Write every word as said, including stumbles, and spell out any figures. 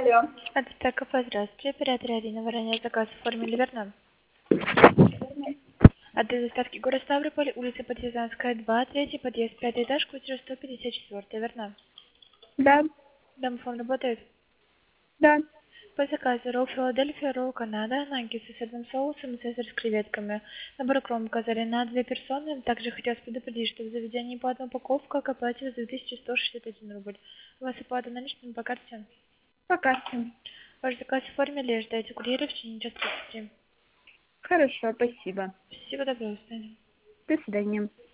Алло. От ТКП, здравствуйте. Оператор Арина Воронец, заказ оформили, верно? От доставки город Ставрополь, улица Партизанская, два, третий подъезд, пятый этаж, квартира сто пятьдесят четыре, верно? Да, Домофон работает? да. По заказу ролл Филадельфия, ролл Канада, наггетсы с одним соусом и цезарь с креветками. Набор кром указали на две персоны. Также хотелось предупредить, что в заведении по одной упаковке к оплате за две тысячи сто шестьдесят один рубль. У вас оплата наличными по карте? Пока что. Ваш заказ оформили, ждайте курьера в течение часа тридцати. Хорошо, спасибо. Всего доброго, до свидания. До свидания.